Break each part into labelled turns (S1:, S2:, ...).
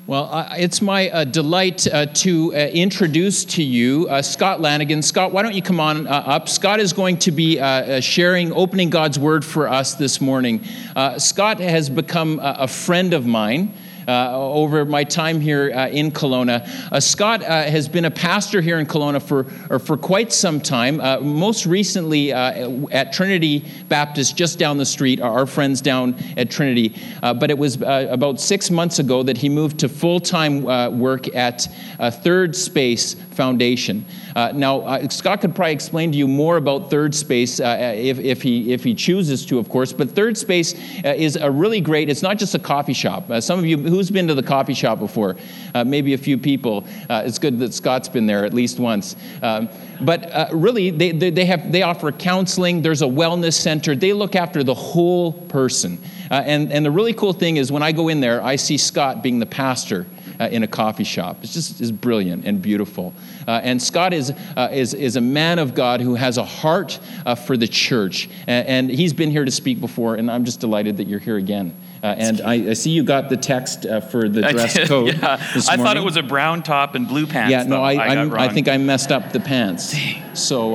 S1: Well, it's my delight to introduce to you Scott Lanigan. Scott, why don't you come on up? Scott is going to be opening God's Word for us this morning. Scott has become a friend of mine over my time here in Kelowna. Scott has been a pastor here in Kelowna for quite some time. Most recently at Trinity Baptist, just down the street, our friends down at Trinity. But it was about 6 months ago that he moved to full-time work at Third Space Foundation. Now, Scott could probably explain to you more about Third Space if he chooses to, of course. But Third Space is a really great. It's not just a coffee shop. Some of you, who's been to the coffee shop before? Maybe a few people. It's good that Scott's been there at least once. But really, they offer counseling. There's a wellness center. They look after the whole person. And the really cool thing is when I go in there, I see Scott being the pastor in a coffee shop. It's just brilliant and beautiful. And Scott is a man of God who has a heart for the church. And he's been here to speak before, and I'm just delighted that you're here again. And I see you got the text for the dress code.
S2: Yeah.
S1: This
S2: I
S1: morning.
S2: thought it was a brown top and blue pants.
S1: Yeah, no,
S2: I
S1: think I messed up the pants. So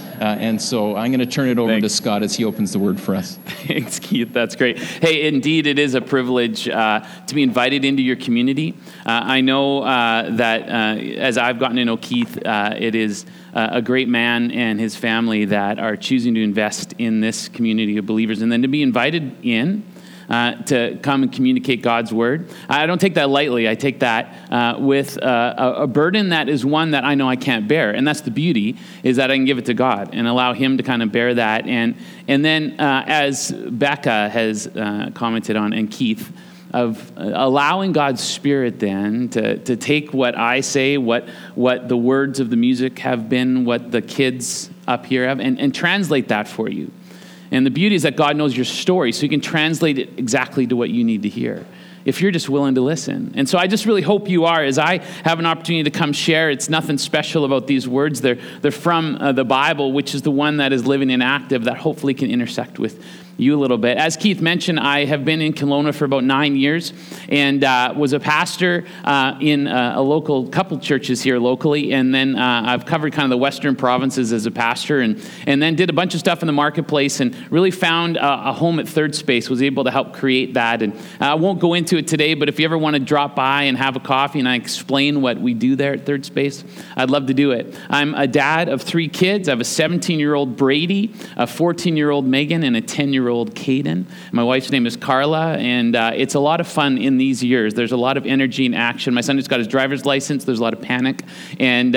S1: I'm going to turn it over to Scott as he opens the Word for us.
S2: Thanks, Keith. That's great. Hey, indeed, it is a privilege to be invited into your community. I know that as I've gotten to know Keith, it is a great man and his family that are choosing to invest in this community of believers, and then to be invited in to come and communicate God's Word. I don't take that lightly. I take that with a burden that is one that I know I can't bear. And that's the beauty, is that I can give it to God and allow Him to kind of bear that. And then as Becca has commented on, and Keith, of allowing God's Spirit then to take what I say, what the words of the music have been, what the kids up here have, and translate that for you. And the beauty is that God knows your story, so He can translate it exactly to what you need to hear, if you're just willing to listen. And so I just really hope you are, as I have an opportunity to come share. It's nothing special about these words. They're from the Bible, which is the one that is living and active, that hopefully can intersect with you a little bit. As Keith mentioned, I have been in Kelowna for about 9 years and was a pastor in a local couple churches here locally. And then I've covered kind of the western provinces as a pastor and then did a bunch of stuff in the marketplace and really found a home at Third Space, was able to help create that. And I won't go into it today, but if you ever want to drop by and have a coffee and I explain what we do there at Third Space, I'd love to do it. I'm a dad of 3 kids. I have a 17-year-old Brady, a 14-year-old Megan, and a 10-year-old Caden. My wife's name is Carla, and it's a lot of fun in these years. There's a lot of energy and action. My son just got his driver's license. There's a lot of panic, and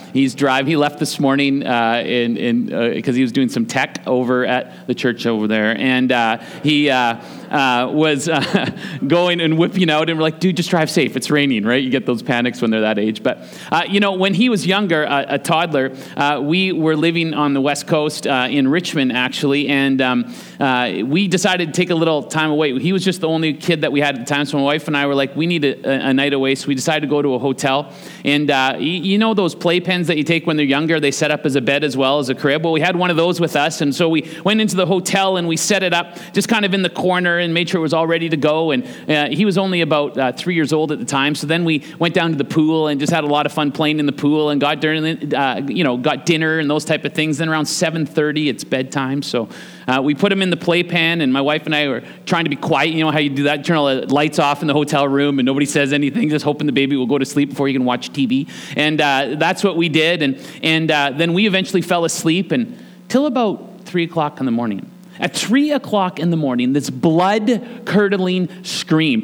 S2: he left this morning because he was doing some tech over at the church over there, and he was going and whipping out, and we're like, dude, just drive safe. It's raining, right? You get those panics when they're that age. But, when he was younger, a toddler, we were living on the West Coast in Richmond, actually, and we decided to take a little time away. He was just the only kid that we had at the time, so my wife and I were like, we need a night away, so we decided to go to a hotel. And you know those playpens that you take when they're younger, they set up as a bed as well as a crib? Well, we had one of those with us, and so we went into the hotel and we set it up just kind of in the corner and made sure it was all ready to go. And he was only about 3 years old at the time, so then we went down to the pool and just had a lot of fun playing in the pool and got dinner and those type of things. Then around 7:30, it's bedtime, so we put him in the playpen, and my wife and I were trying to be quiet. You know how you do that? Turn all the lights off in the hotel room, and nobody says anything, just hoping the baby will go to sleep before you can watch TV. And that's what we did. And then we eventually fell asleep until about 3 o'clock in the morning. At 3 o'clock in the morning, this blood-curdling scream,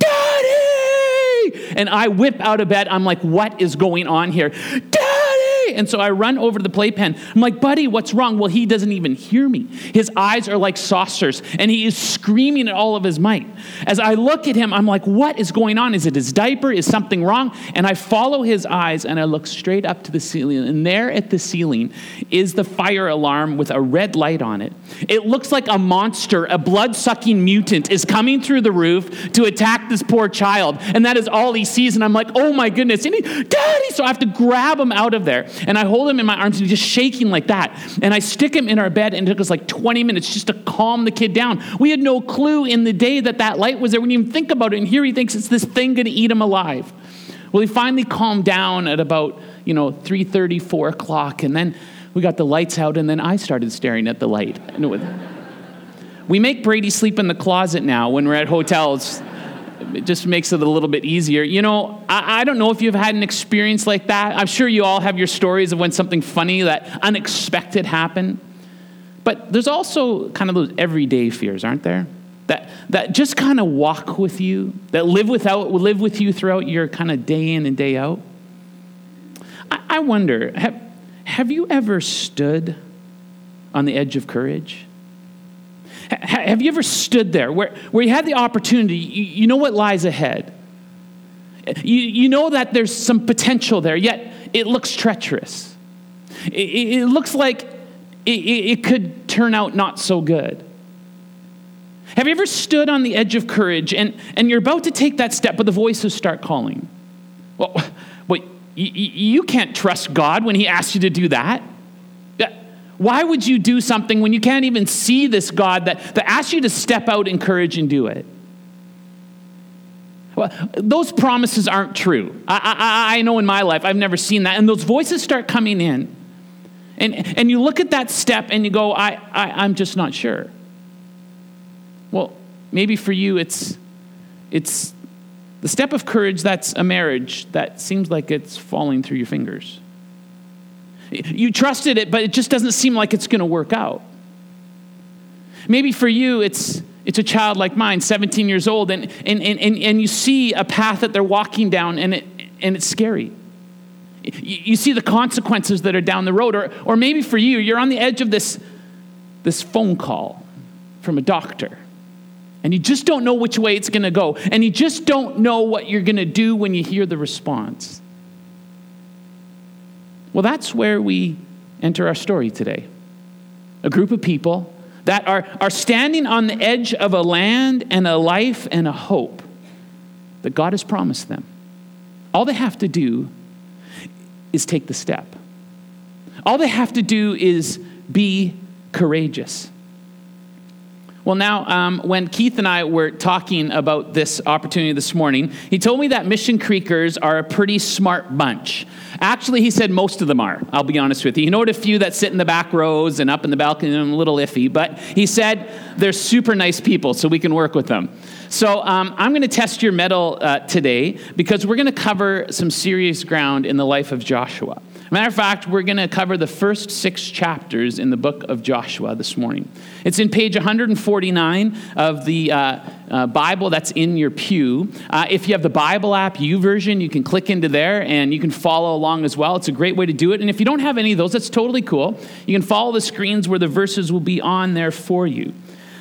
S2: "Daddy!" And I whip out of bed. I'm like, what is going on here? "Daddy!" And so I run over to the playpen. I'm like, buddy, what's wrong? Well, he doesn't even hear me. His eyes are like saucers, and he is screaming at all of his might. As I look at him, I'm like, what is going on? Is it his diaper? Is something wrong? And I follow his eyes, and I look straight up to the ceiling, and there at the ceiling is the fire alarm with a red light on it. It looks like a monster, a blood-sucking mutant, is coming through the roof to attack this poor child, and that is all he sees. And I'm like, oh my goodness, Daddy! So I have to grab him out of there. And I hold him in my arms and he's just shaking like that. And I stick him in our bed, and it took us like 20 minutes just to calm the kid down. We had no clue in the day that light was there. We didn't even think about it. And here he thinks it's this thing going to eat him alive. Well, he finally calmed down at about, 3:30, 4 o'clock. And then we got the lights out, and then I started staring at the light. We make Brady sleep in the closet now when we're at hotels. It just makes it a little bit easier. I don't know if you've had an experience like that. I'm sure you all have your stories of when something funny, that unexpected happened. But there's also kind of those everyday fears, aren't there? That just kind of walk with you, that live with you throughout your kind of day in and day out. I wonder, have you ever stood on the edge of courage? Have you ever stood there where you had the opportunity, you know what lies ahead? You know that there's some potential there, yet it looks treacherous. It looks like it could turn out not so good. Have you ever stood on the edge of courage and you're about to take that step, but the voices start calling? Well, you can't trust God when he asks you to do that. Why would you do something when you can't even see this God that asks you to step out in courage and do it? Well, those promises aren't true. I know in my life I've never seen that. And those voices start coming in. And you look at that step and you go, I'm just not sure. Well, maybe for you it's the step of courage that's a marriage that seems like it's falling through your fingers. You trusted it, but it just doesn't seem like it's going to work out. Maybe for you, it's a child like mine, 17 years old, and you see a path that they're walking down, and it's scary. You see the consequences that are down the road. Or maybe for you, you're on the edge of this phone call from a doctor, and you just don't know which way it's going to go, and you just don't know what you're going to do when you hear the response. Well, that's where we enter our story today. A group of people that are standing on the edge of a land and a life and a hope that God has promised them. All they have to do is take the step. All they have to do is be courageous. Well, now, when Keith and I were talking about this opportunity this morning, he told me that Mission Creekers are a pretty smart bunch. Actually, he said most of them are, I'll be honest with you. He noted a few that sit in the back rows and up in the balcony and a little iffy, but he said they're super nice people, so we can work with them. So I'm going to test your mettle today because we're going to cover some serious ground in the life of Joshua. Matter of fact, we're going to cover the first 6 chapters in the book of Joshua this morning. It's in page 149 of the Bible that's in your pew. If you have the Bible app, YouVersion, you can click into there and you can follow along as well. It's a great way to do it. And if you don't have any of those, that's totally cool. You can follow the screens where the verses will be on there for you.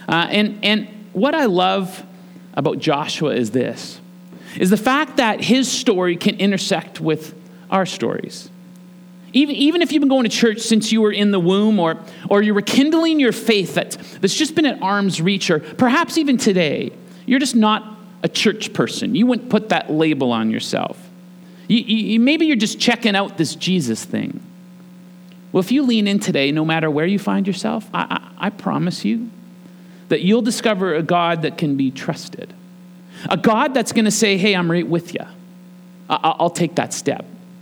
S2: And what I love about Joshua is the fact that his story can intersect with our stories. Even if you've been going to church since you were in the womb, or you're rekindling your faith that's just been at arm's reach, or perhaps even today, you're just not a church person. You wouldn't put that label on yourself. Maybe you're just checking out this Jesus thing. Well, if you lean in today, no matter where you find yourself, I promise you that you'll discover a God that can be trusted. A God that's going to say, hey, I'm right with you. I'll take that step.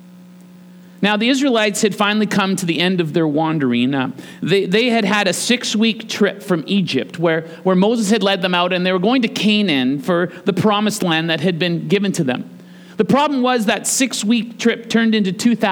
S2: Now, the Israelites had finally come to the end of their wandering. They had a 6-week trip from Egypt where Moses had led them out, and they were going to Canaan for the promised land that had been given to them. The problem was that 6-week trip turned into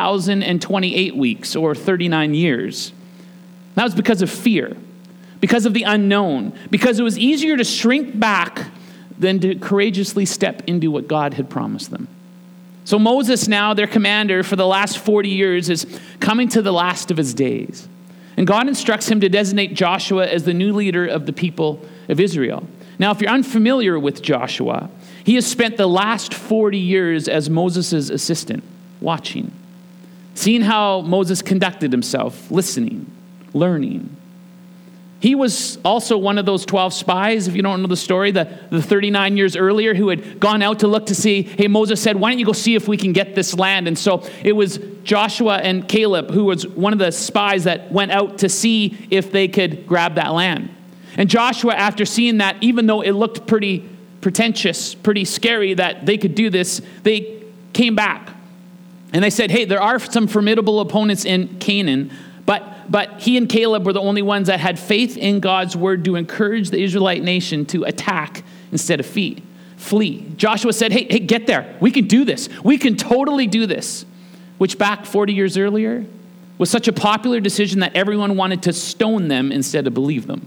S2: 2,028 weeks, or 39 years. That was because of fear, because of the unknown, because it was easier to shrink back than to courageously step into what God had promised them. So Moses now, their commander for the last 40 years, is coming to the last of his days. And God instructs him to designate Joshua as the new leader of the people of Israel. Now, if you're unfamiliar with Joshua, he has spent the last 40 years as Moses' assistant, watching, seeing how Moses conducted himself, listening, learning. He was also one of those 12 spies, if you don't know the story, the 39 years earlier who had gone out to look to see, hey, Moses said, why don't you go see if we can get this land? And so it was Joshua and Caleb who was one of the spies that went out to see if they could grab that land. And Joshua, after seeing that, even though it looked pretty pretentious, pretty scary that they could do this, they came back. And they said, hey, there are some formidable opponents in Canaan, but he and Caleb were the only ones that had faith in God's word to encourage the Israelite nation to attack instead of flee. Joshua said, hey, get there. We can do this. We can totally do this. Which back 40 years earlier was such a popular decision that everyone wanted to stone them instead of believe them.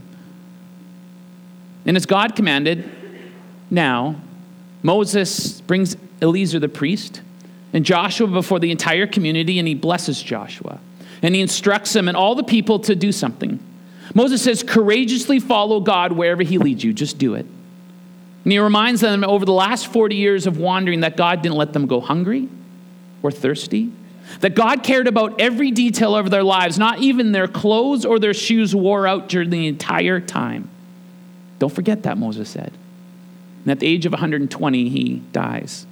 S2: And as God commanded, now Moses brings Eleazar the priest and Joshua before the entire community, and he blesses Joshua. And he instructs them and all the people to do something. Moses says, courageously follow God wherever he leads you. Just do it. And he reminds them over the last 40 years of wandering that God didn't let them go hungry or thirsty. That God cared about every detail of their lives. Not even their clothes or their shoes wore out during the entire time. Don't forget that, Moses said. And at the age of 120, he dies.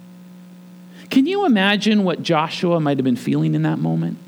S2: Can you imagine what Joshua might have been feeling in that moment?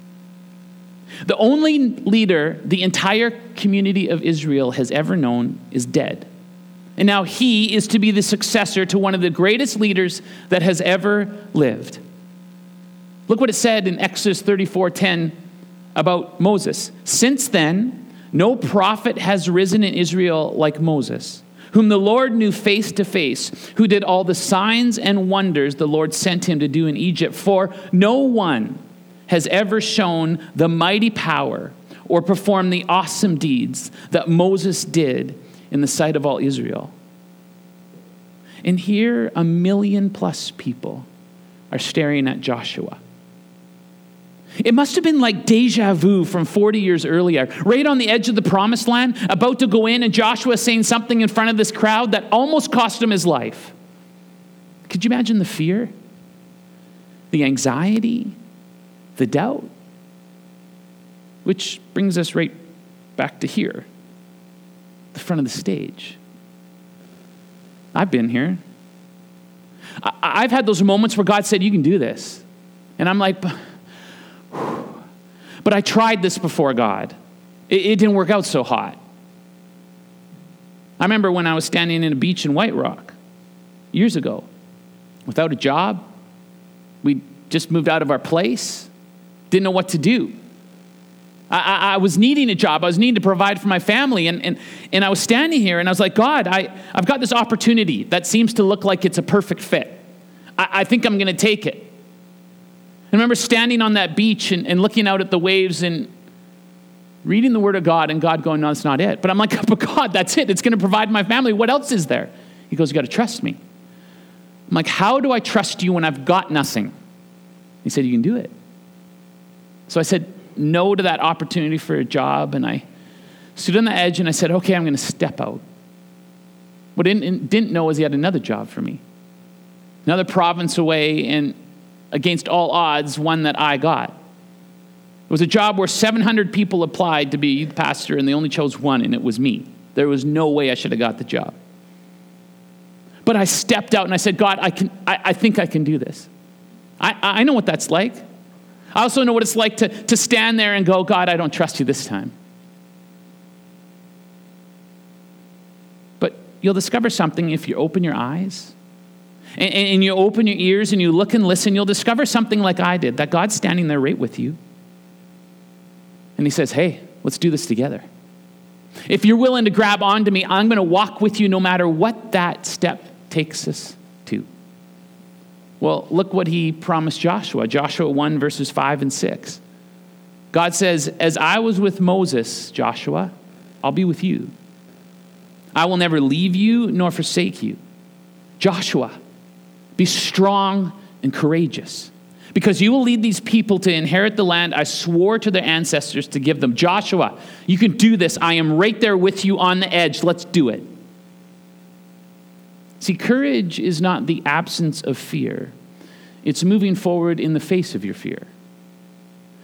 S2: The only leader the entire community of Israel has ever known is dead. And now he is to be the successor to one of the greatest leaders that has ever lived. Look what it said in Exodus 34:10 about Moses. Since then, no prophet has risen in Israel like Moses, whom the Lord knew face to face, who did all the signs and wonders the Lord sent him to do in Egypt. For no one has ever shown the mighty power or performed the awesome deeds that Moses did in the sight of all Israel. And here, 1 million plus people are staring at Joshua. It must have been like deja vu from 40 years earlier, right on the edge of the promised land, about to go in, and Joshua saying something in front of this crowd that almost cost him his life. Could you imagine the fear, the anxiety, the doubt? Which brings us right back to here, the front of the stage. I've been here. I've had those moments where God said, you can do this. And I'm like, but I tried this before, God. It didn't work out so hot. I remember when I was standing in a beach in White Rock years ago, without a job. We just moved out of our place. Didn't know what to do. I was needing a job. I was needing to provide for my family. And I was standing here and I was like, God, I've got this opportunity that seems to look like it's a perfect fit. I think I'm going to take it. I remember standing on that beach and looking out at the waves and reading the word of God and God going, no, that's not it. But I'm like, but God, that's it. It's going to provide my family. What else is there? He goes, you got to trust me. I'm like, how do I trust you when I've got nothing? He said, you can do it. So I said no to that opportunity for a job, and I stood on the edge and I said, okay, I'm going to step out. What I didn't know is he had another job for me. Another province away, and against all odds, one that I got. It was a job where 700 people applied to be youth pastor, and they only chose one, and it was me. There was no way I should have got the job. But I stepped out and I said, God, I think I can do this. I know what that's like. I also know what it's like to stand there and go, God, I don't trust you this time. But you'll discover something if you open your eyes and you open your ears and you look and listen. You'll discover something like I did, that God's standing there right with you. And he says, hey, let's do this together. If you're willing to grab onto me, I'm going to walk with you no matter what that step takes us to. Well, look what he promised Joshua. Joshua 1, verses 5 and 6. God says, as I was with Moses, Joshua, I'll be with you. I will never leave you nor forsake you. Joshua, be strong and courageous, because you will lead these people to inherit the land I swore to their ancestors to give them. Joshua, you can do this. I am right there with you on the edge. Let's do it. See, courage is not the absence of fear. It's moving forward in the face of your fear.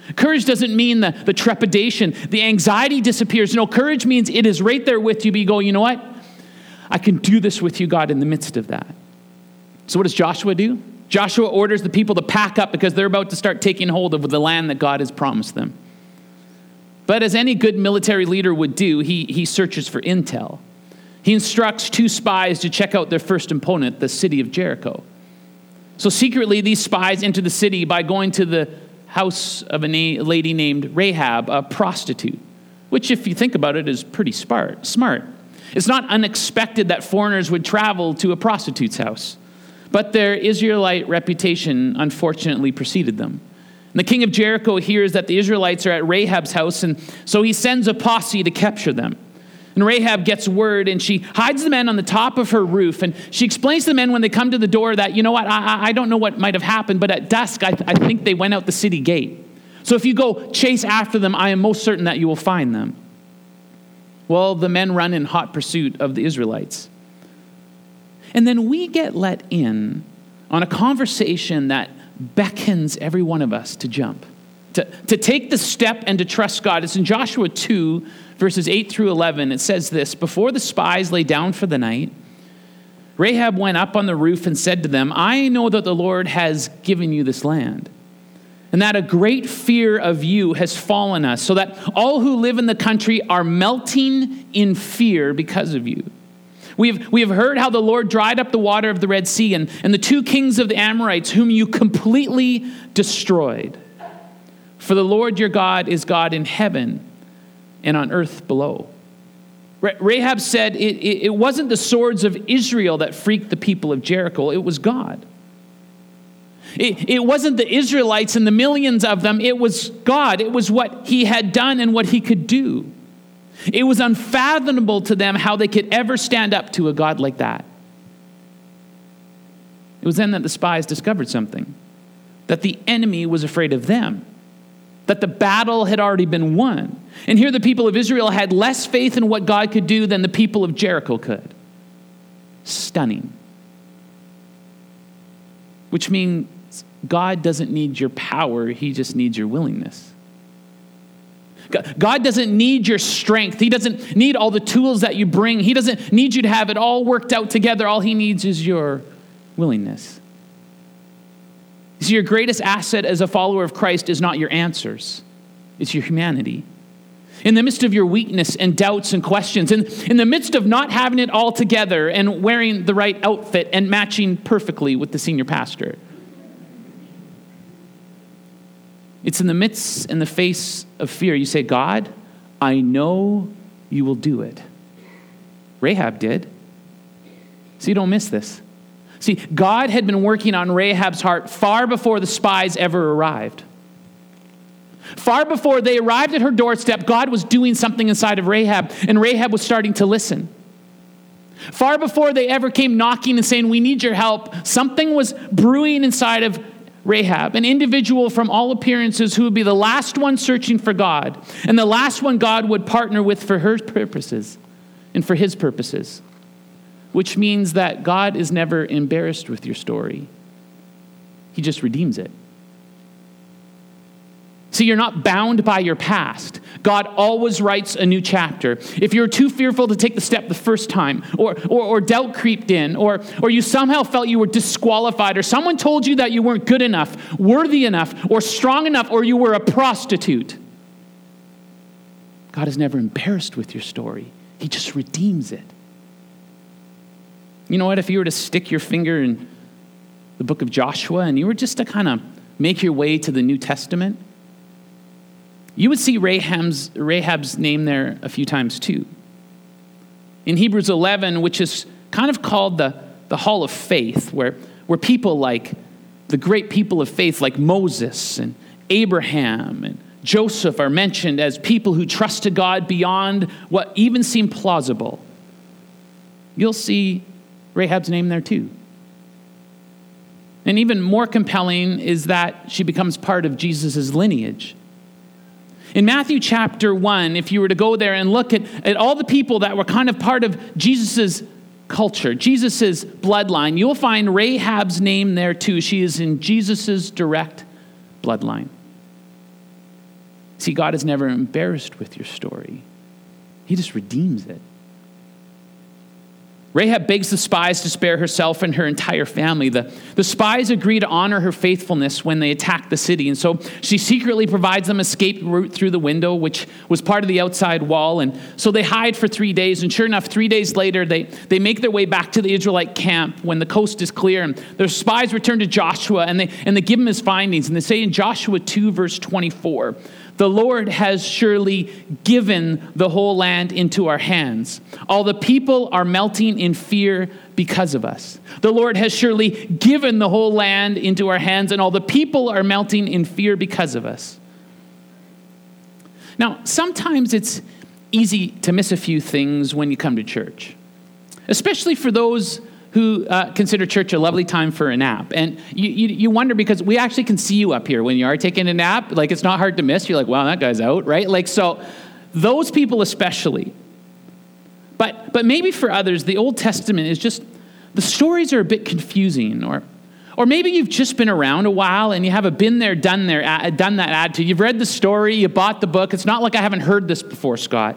S2: Courage doesn't mean the trepidation, the anxiety disappears. No, courage means it is right there with you, but you go, you know what? I can do this with you, God, in the midst of that. So what does Joshua do? Joshua orders the people to pack up because they're about to start taking hold of the land that God has promised them. But as any good military leader would do, he searches for intel. He instructs 2 spies to check out their first opponent, the city of Jericho. So secretly, these spies enter the city by going to the house of a lady named Rahab, a prostitute, which, if you think about it, is pretty smart. It's not unexpected that foreigners would travel to a prostitute's house, but their Israelite reputation unfortunately preceded them. And the king of Jericho hears that the Israelites are at Rahab's house, and so he sends a posse to capture them. And Rahab gets word, and she hides the men on the top of her roof, and she explains to the men when they come to the door that, you know what, I don't know what might have happened, but at dusk, I think they went out the city gate. So if you go chase after them, I am most certain that you will find them. Well, the men run in hot pursuit of the Israelites. And then we get let in on a conversation that beckons every one of us to jump, to take the step and to trust God. It's in Joshua 2, verses 8 through 11. It says this: before the spies lay down for the night, Rahab went up on the roof and said to them, I know that the Lord has given you this land, and that a great fear of you has fallen us, so that all who live in the country are melting in fear because of you. We have heard how the Lord dried up the water of the Red Sea and the 2 kings of the Amorites whom you completely destroyed. For the Lord your God is God in heaven and on earth below. Rahab said it wasn't the swords of Israel that freaked the people of Jericho, it was God. It wasn't the Israelites and the millions of them, it was God. It was what he had done and what he could do. It was unfathomable to them how they could ever stand up to a God like that. It was then that the spies discovered something, that the enemy was afraid of them, that the battle had already been won. And here the people of Israel had less faith in what God could do than the people of Jericho could. Stunning. Which means God doesn't need your power, he just needs your willingness. God doesn't need your strength. He doesn't need all the tools that you bring. He doesn't need you to have it all worked out together. All he needs is your willingness. You see, your greatest asset as a follower of Christ is not your answers. It's your humanity. In the midst of your weakness and doubts and questions, in the midst of not having it all together and wearing the right outfit and matching perfectly with the senior pastor, it's in the midst and the face of fear you say, God, I know you will do it. Rahab did. See, don't miss this. See, God had been working on Rahab's heart far before the spies ever arrived. Far before they arrived at her doorstep, God was doing something inside of Rahab, and Rahab was starting to listen. Far before they ever came knocking and saying, we need your help, something was brewing inside of Rahab, an individual from all appearances who would be the last one searching for God and the last one God would partner with for her purposes and for his purposes, which means that God is never embarrassed with your story. He just redeems it. See, you're not bound by your past. God always writes a new chapter. If you're too fearful to take the step the first time, or doubt creeped in, or you somehow felt you were disqualified, or someone told you that you weren't good enough, worthy enough, or strong enough, or you were a prostitute, God is never embarrassed with your story. He just redeems it. You know what? If you were to stick your finger in the book of Joshua and you were just to kind of make your way to the New Testament, you would see Rahab's name there a few times too. In Hebrews 11, which is kind of called the Hall of Faith, where people like the great people of faith like Moses and Abraham and Joseph are mentioned as people who trusted God beyond what even seemed plausible. You'll see Rahab's name there too. And even more compelling is that she becomes part of Jesus' lineage. In Matthew chapter 1, if you were to go there and look at all the people that were kind of part of Jesus' culture, Jesus' bloodline, you'll find Rahab's name there too. She is in Jesus' direct bloodline. See, God is never embarrassed with your story. He just redeems it. Rahab begs the spies to spare herself and her entire family. The spies agree to honor her faithfulness when they attack the city. And so she secretly provides them escape route through the window, which was part of the outside wall. And so they hide for 3 days. And sure enough, 3 days later, they make their way back to the Israelite camp when the coast is clear. And their spies return to Joshua and they give him his findings. And they say in Joshua 2, verse 24, "The Lord has surely given the whole land into our hands. All the people are melting in fear because of us." The Lord has surely given the whole land into our hands, and all the people are melting in fear because of us. Now, sometimes it's easy to miss a few things when you come to church, especially for those who consider church a lovely time for a nap. And you wonder, because we actually can see you up here when you are taking a nap. Like, it's not hard to miss. You're like, wow, that guy's out, right? Like, so those people especially. But maybe for others, the Old Testament is just, the stories are a bit confusing. Or maybe you've just been around a while and you have a been there, done that attitude. You've read the story, you bought the book. It's not like I haven't heard this before, Scott.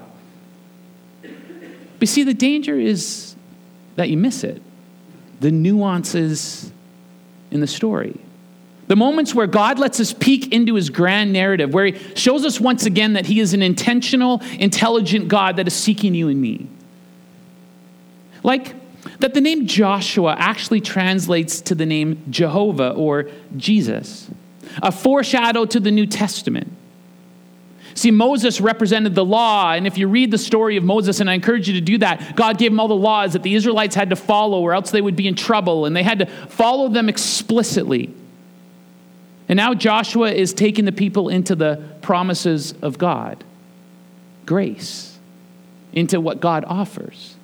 S2: But see, the danger is that you miss it. The nuances in the story. The moments where God lets us peek into his grand narrative, where he shows us once again that he is an intentional, intelligent God that is seeking you and me. Like that the name Joshua actually translates to the name Jehovah or Jesus, a foreshadow to the New Testament. See, Moses represented the law, and if you read the story of Moses, and I encourage you to do that, God gave him all the laws that the Israelites had to follow or else they would be in trouble, and they had to follow them explicitly. And now Joshua is taking the people into the promises of God, grace, into what God offers.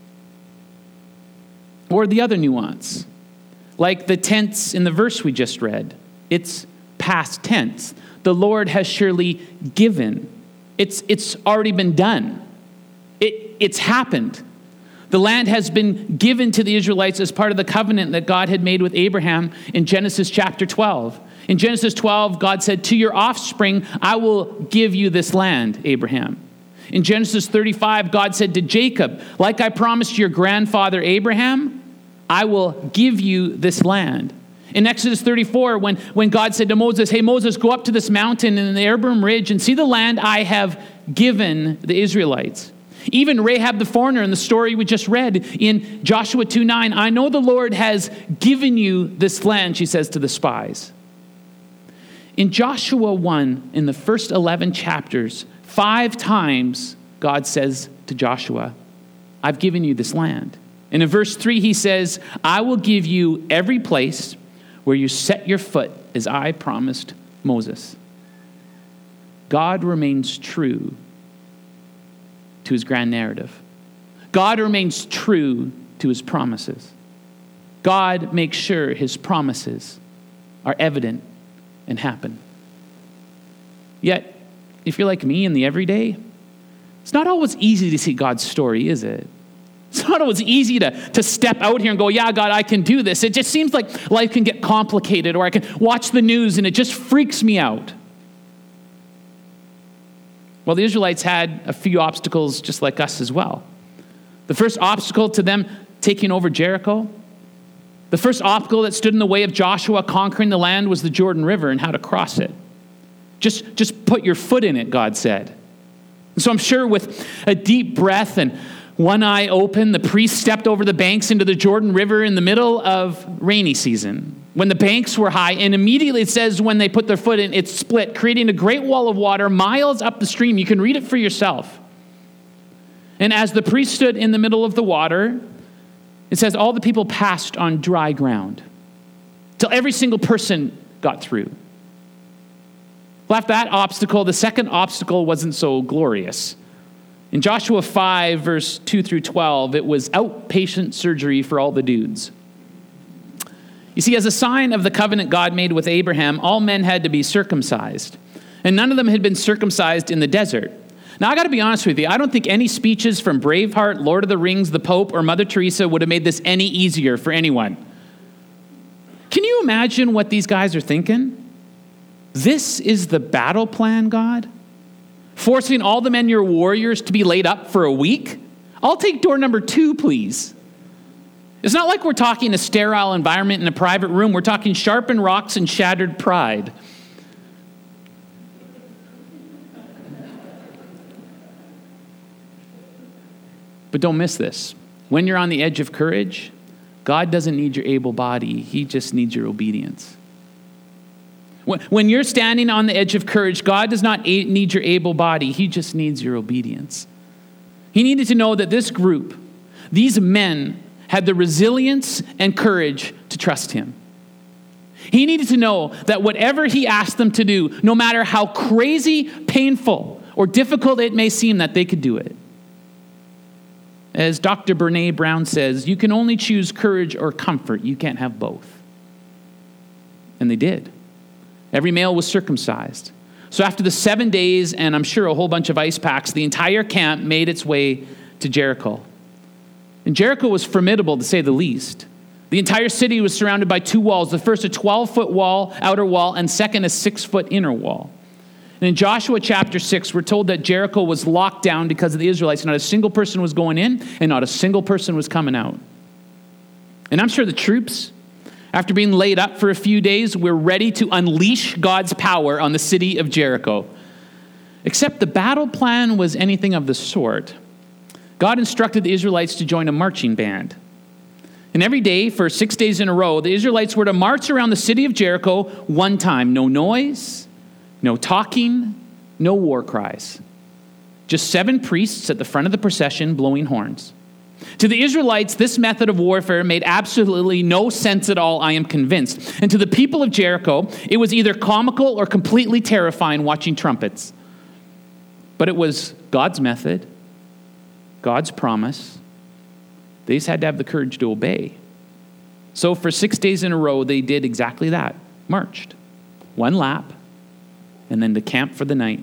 S2: Or the other nuance, like the tense in the verse we just read, it's past tense. The Lord has surely given. It's already been done. It's happened. The land has been given to the Israelites as part of the covenant that God had made with Abraham in Genesis chapter 12. In Genesis 12, God said, "To your offspring, I will give you this land, Abraham." In Genesis 35, God said to Jacob, "Like I promised your grandfather Abraham, I will give you this land." In Exodus 34, when God said to Moses, "Hey, Moses, go up to this mountain in the Abraham Ridge and see the land I have given the Israelites." Even Rahab the foreigner in the story we just read in Joshua 2:9, "I know the Lord has given you this land," she says to the spies. In Joshua 1, in the first 11 chapters, 5 times God says to Joshua, "I've given you this land." And in verse 3, he says, "I will give you every place where you set your foot, as I promised Moses." God remains true to his grand narrative. God remains true to his promises. God makes sure his promises are evident and happen. Yet, if you're like me in the everyday, it's not always easy to see God's story, is it? It's not always easy to step out here and go, "Yeah, God, I can do this." It just seems like life can get complicated, or I can watch the news and it just freaks me out. Well, the Israelites had a few obstacles just like us as well. The first obstacle to them taking over Jericho, the first obstacle that stood in the way of Joshua conquering the land, was the Jordan River and how to cross it. Just put your foot in it, God said. And so I'm sure with a deep breath and one eye open, the priest stepped over the banks into the Jordan River in the middle of rainy season, when the banks were high, and immediately it says when they put their foot in, it split, creating a great wall of water miles up the stream. You can read it for yourself. And as the priest stood in the middle of the water, it says all the people passed on dry ground till every single person got through. Well, after that obstacle, the second obstacle wasn't so glorious. In Joshua 5, verse 2 through 12, it was outpatient surgery for all the dudes. You see, as a sign of the covenant God made with Abraham, all men had to be circumcised. And none of them had been circumcised in the desert. Now, I got to be honest with you. I don't think any speeches from Braveheart, Lord of the Rings, the Pope, or Mother Teresa would have made this any easier for anyone. Can you imagine what these guys are thinking? This is the battle plan, God? Forcing all the men, your warriors, to be laid up for a week? I'll take door number 2, please. It's not like we're talking a sterile environment in a private room. We're talking sharpened rocks and shattered pride. But don't miss this. When you're on the edge of courage, God doesn't need your able body. He just needs your obedience. When you're standing on the edge of courage, God does not need your able body. He just needs your obedience. He needed to know that this group, these men, had the resilience and courage to trust him. He needed to know that whatever he asked them to do, no matter how crazy, painful, or difficult it may seem, that they could do it. As Dr. Brene Brown says, you can only choose courage or comfort. You can't have both. And they did. Every male was circumcised. So after the 7 days, and I'm sure a whole bunch of ice packs, the entire camp made its way to Jericho. And Jericho was formidable, to say the least. The entire city was surrounded by 2 walls. The first, a 12-foot wall, outer wall, and second, a 6-foot inner wall. And in Joshua chapter 6, we're told that Jericho was locked down because of the Israelites. Not a single person was going in, and not a single person was coming out. And I'm sure the troops, after being laid up for a few days, were ready to unleash God's power on the city of Jericho. Except the battle plan was anything of the sort. God instructed the Israelites to join a marching band. And every day, for 6 days in a row, the Israelites were to march around the city of Jericho one time. No noise, no talking, no war cries. Just 7 priests at the front of the procession blowing horns. To the Israelites, this method of warfare made absolutely no sense at all, I am convinced. And to the people of Jericho, it was either comical or completely terrifying watching trumpets. But it was God's method, God's promise. They just had to have the courage to obey. So for 6 days in a row, they did exactly that. Marched. 1 lap, and then to camp for the night.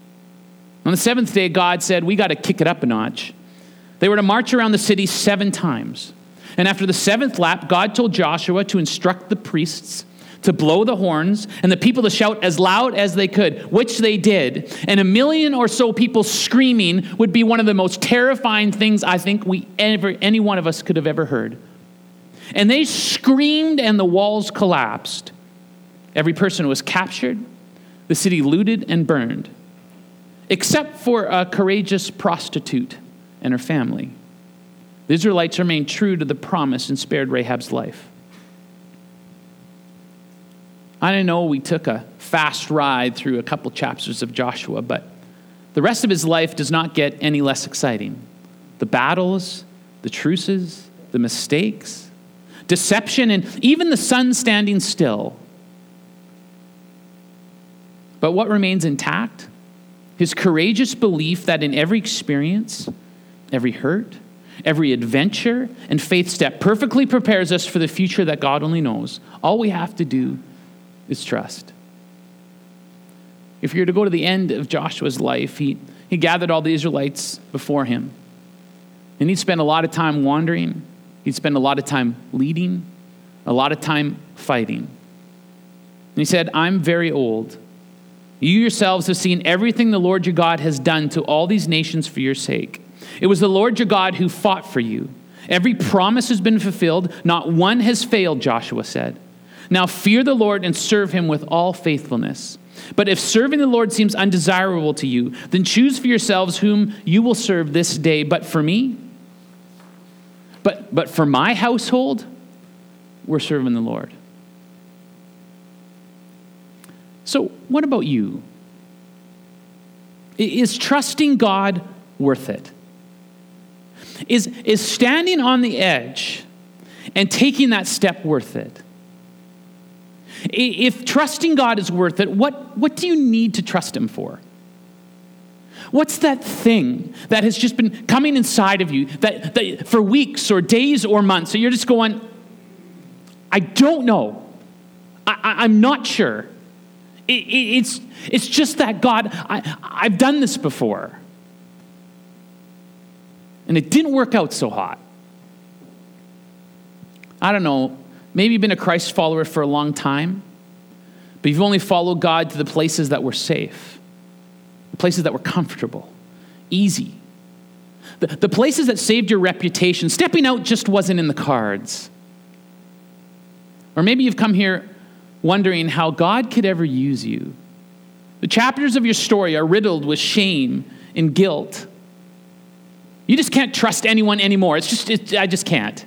S2: On the 7th day, God said, we got to kick it up a notch. They were to march around the city 7 times. And after the 7th lap, God told Joshua to instruct the priests to blow the horns and the people to shout as loud as they could, which they did. And 1 million or so people screaming would be one of the most terrifying things I think any one of us could have ever heard. And they screamed and the walls collapsed. Every person was captured, the city looted and burned, except for a courageous prostitute and her family. The Israelites remained true to the promise and spared Rahab's life. I know we took a fast ride through a couple chapters of Joshua, but the rest of his life does not get any less exciting. The battles, the truces, the mistakes, deception, and even the sun standing still. But what remains intact? His courageous belief that in every experience, every hurt, every adventure, and faith step perfectly prepares us for the future that God only knows. All we have to do is trust. If you're to go to the end of Joshua's life, he gathered all the Israelites before him. And he'd spend a lot of time wandering. He'd spend a lot of time leading, a lot of time fighting. And he said, I'm very old. You yourselves have seen everything the Lord your God has done to all these nations for your sake. It was the Lord your God who fought for you. Every promise has been fulfilled. Not one has failed, Joshua said. Now fear the Lord and serve him with all faithfulness. But if serving the Lord seems undesirable to you, then choose for yourselves whom you will serve this day. But for me, but for my household, we're serving the Lord. So what about you? Is trusting God worth it? Is standing on the edge and taking that step worth it? If trusting God is worth it, what do you need to trust him for? What's that thing that has just been coming inside of you that for weeks or days or months, so you're just going, I don't know. I'm not sure. It's just that, God, I've done this before. And it didn't work out so hot. I don't know. Maybe you've been a Christ follower for a long time, but you've only followed God to the places that were safe. The places that were comfortable, easy. The places that saved your reputation. Stepping out just wasn't in the cards. Or maybe you've come here wondering how God could ever use you. The chapters of your story are riddled with shame and guilt. You just can't trust anyone anymore. I just can't.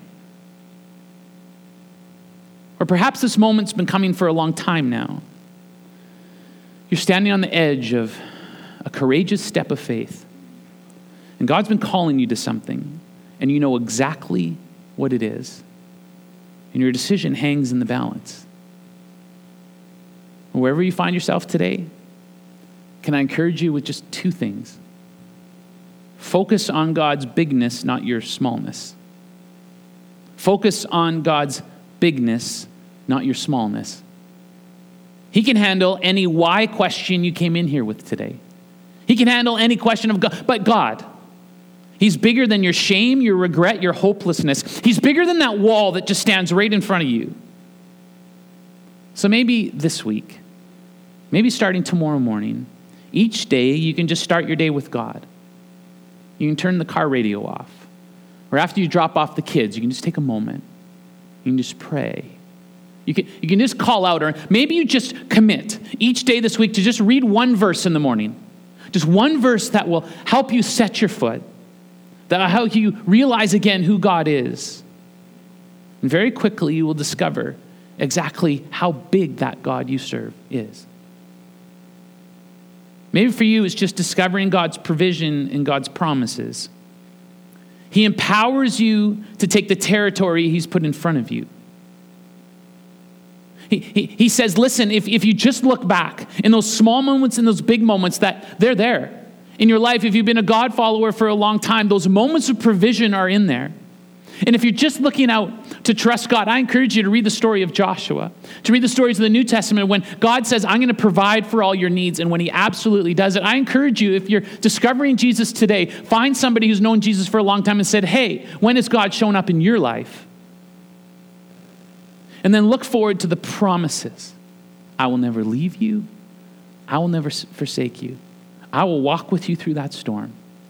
S2: Or perhaps this moment's been coming for a long time now. You're standing on the edge of a courageous step of faith. And God's been calling you to something, and you know exactly what it is. And your decision hangs in the balance. Wherever you find yourself today, can I encourage you with just two things? Focus on God's bigness, not your smallness. Focus on God's bigness, not your smallness. He can handle any why question you came in here with today. He can handle any question of God, but God. He's bigger than your shame, your regret, your hopelessness. He's bigger than that wall that just stands right in front of you. So maybe this week, maybe starting tomorrow morning, each day you can just start your day with God. You can turn the car radio off. Or after you drop off the kids, you can just take a moment. You can just pray. You can just call out, or maybe you just commit each day this week to just read one verse in the morning. Just one verse that will help you set your foot. That will help you realize again who God is. And very quickly you will discover exactly how big that God you serve is. Maybe for you it's just discovering God's provision and God's promises. He empowers you to take the territory he's put in front of you. He says, listen, if you just look back in those small moments and those big moments, that they're there. In your life, if you've been a God follower for a long time, those moments of provision are in there. And if you're just looking out to trust God, I encourage you to read the story of Joshua, to read the stories of the New Testament when God says, I'm going to provide for all your needs, and when he absolutely does it. I encourage you, if you're discovering Jesus today, find somebody who's known Jesus for a long time and said, hey, when has God shown up in your life? And then look forward to the promises. I will never leave you. I will never forsake you. I will walk with you through that storm.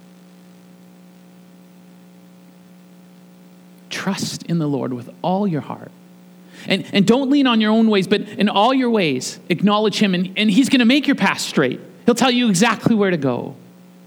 S2: Trust in the Lord with all your heart. And don't lean on your own ways, but in all your ways, acknowledge him, and he's going to make your path straight. He'll tell you exactly where to go.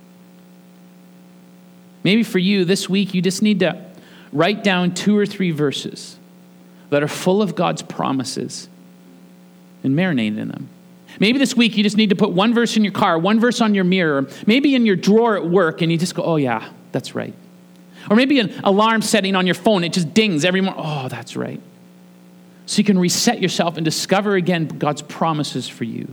S2: Maybe for you, this week, you just need to write down 2 or 3 verses that are full of God's promises and marinate in them. Maybe this week you just need to put one verse in your car, one verse on your mirror, maybe in your drawer at work, and you just go, oh yeah, that's right. Or maybe an alarm setting on your phone, it just dings every morning. Oh, that's right. So you can reset yourself and discover again God's promises for you.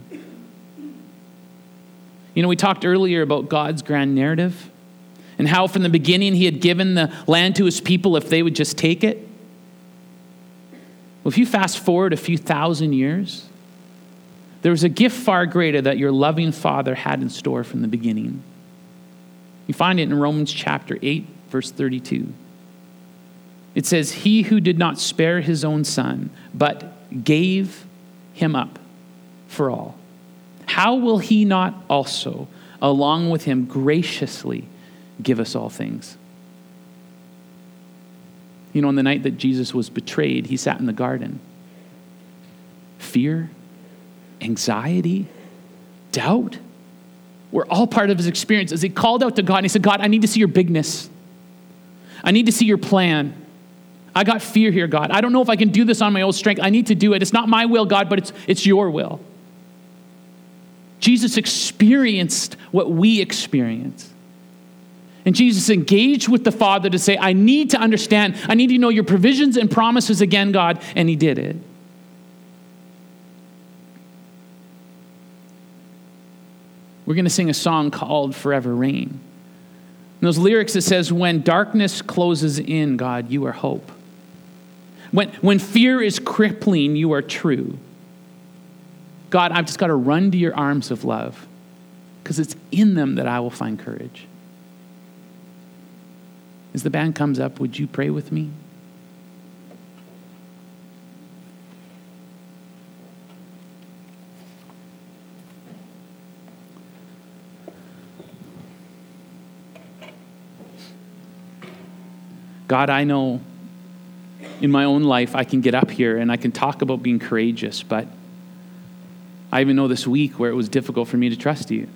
S2: You know, we talked earlier about God's grand narrative and how from the beginning he had given the land to his people if they would just take it. Well, if you fast forward a few thousand years, there was a gift far greater that your loving Father had in store from the beginning. You find it in Romans chapter 8, verse 32. It says, he who did not spare his own son, but gave him up for all, how will he not also, along with him, graciously give us all things? You know, on the night that Jesus was betrayed, he sat in the garden. Fear, anxiety, doubt were all part of his experience as he called out to God and he said, God, I need to see your bigness. I need to see your plan. I got fear here, God. I don't know if I can do this on my own strength. I need to do it. It's not my will, God, but it's your will. Jesus experienced what we experience. And Jesus engaged with the Father to say, I need to understand. I need to know your provisions and promises again, God. And he did it. We're going to sing a song called Forever Rain. In those lyrics, it says, when darkness closes in, God, you are hope. When fear is crippling, you are true. God, I've just got to run to your arms of love because it's in them that I will find courage. As the band comes up, would you pray with me? God, I know in my own life I can get up here and I can talk about being courageous, but I even know this week where it was difficult for me to trust you.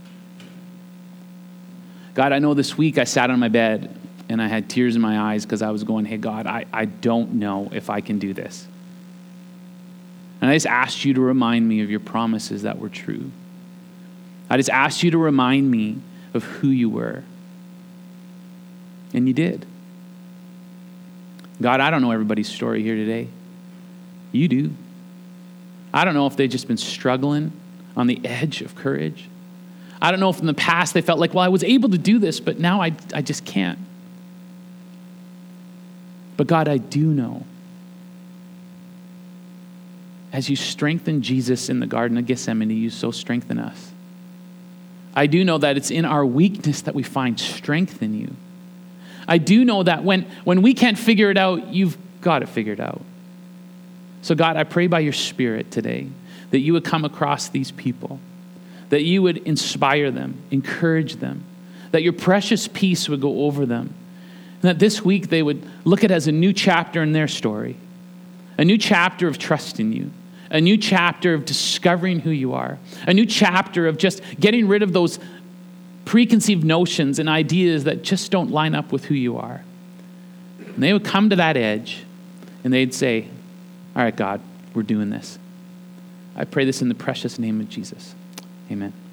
S2: God, I know this week I sat on my bed and I had tears in my eyes because I was going, hey, God, I don't know if I can do this. And I just asked you to remind me of your promises that were true. I just asked you to remind me of who you were. And you did. God, I don't know everybody's story here today. You do. I don't know if they've just been struggling on the edge of courage. I don't know if in the past they felt like, well, I was able to do this, but now I just can't. But God, I do know. As you strengthen Jesus in the Garden of Gethsemane, you so strengthen us. I do know that it's in our weakness that we find strength in you. I do know that when we can't figure it out, you've got it figured out. So God, I pray by your Spirit today that you would come across these people, that you would inspire them, encourage them, that your precious peace would go over them, and that this week they would look at it as a new chapter in their story, a new chapter of trust in you, a new chapter of discovering who you are, a new chapter of just getting rid of those preconceived notions and ideas that just don't line up with who you are. And they would come to that edge and they'd say, all right, God, we're doing this. I pray this in the precious name of Jesus. Amen.